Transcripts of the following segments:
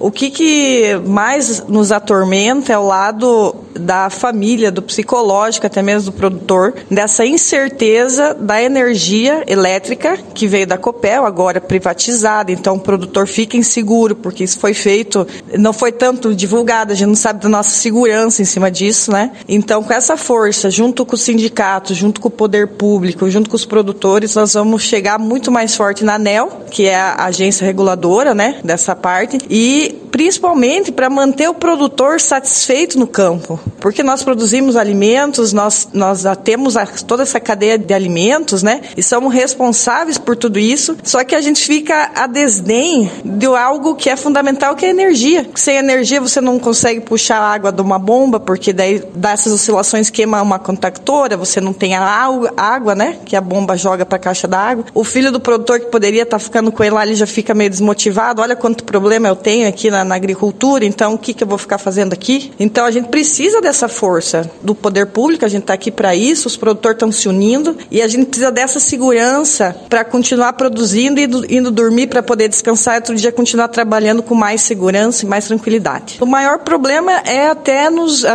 O que mais nos atormenta é o lado da família, do psicológico, até mesmo do produtor, dessa incerteza da energia elétrica que veio da Copel, agora privatizada. Então o produtor fica inseguro, porque isso foi feito, não foi tanto divulgado, a gente não sabe da nossa segurança em cima disso, né? Então, com essa força, junto com o sindicato, junto com o poder público, junto com os produtores, nós vamos chegar muito mais forte na ANEEL, que é a agência reguladora, né, dessa parte, e principalmente para manter o produtor satisfeito no campo, porque nós produzimos alimentos, nós temos toda essa cadeia de alimentos, né, e somos responsáveis por tudo isso, só que a gente fica a desdém de algo que é fundamental, que é a energia. Sem energia você não consegue puxar a água de uma bomba, porque daí dá essas oscilações, queima uma contactora, você não tem a água, né, que a bomba joga para a caixa d'água. O filho do produtor que poderia estar ficando com ele lá, ele já fica meio desmotivado, olha quanto problema eu tenho aqui na agricultura, então o que eu vou ficar fazendo aqui? Então a gente precisa dessa força do poder público, a gente está aqui para isso, os produtores estão se unindo e a gente precisa dessa segurança para continuar produzindo e indo dormir para poder descansar e outro dia continuar trabalhando com mais segurança e mais tranquilidade. O maior problema é até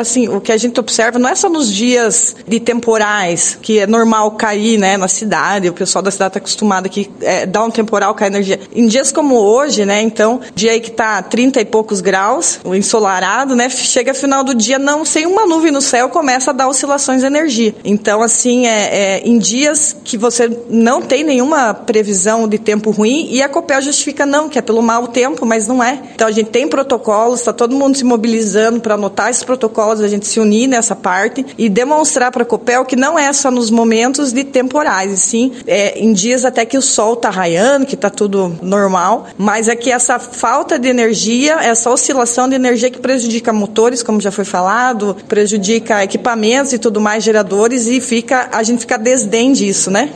o que a gente observa, não é só nos dias de temporais, que é normal cair, né, na cidade, o pessoal da cidade está acostumado que dá um temporal, cai energia. Em dias como hoje, né, então, dia aí que está 30 e poucos graus, o ensolarado, né, chega final do dia, sem uma nuvem no céu, começa a dar oscilações de energia. Então, assim, em dias que você não tem nenhuma previsão de tempo ruim, e a Copel justifica que é pelo mau tempo, mas não é. Então, a gente tem protocolos, está todo mundo se mobilizando para anotar esses protocolos, a gente se unir nessa parte e demonstrar para a Copel que não é só nos momentos de temporais, e sim em dias até que o sol está raiando, que está tudo normal, mas é que essa falta de energia, essa oscilação de energia que prejudica motores, como já foi falado, prejudica equipamentos e tudo mais, geradores, e a gente fica a desdém disso, né?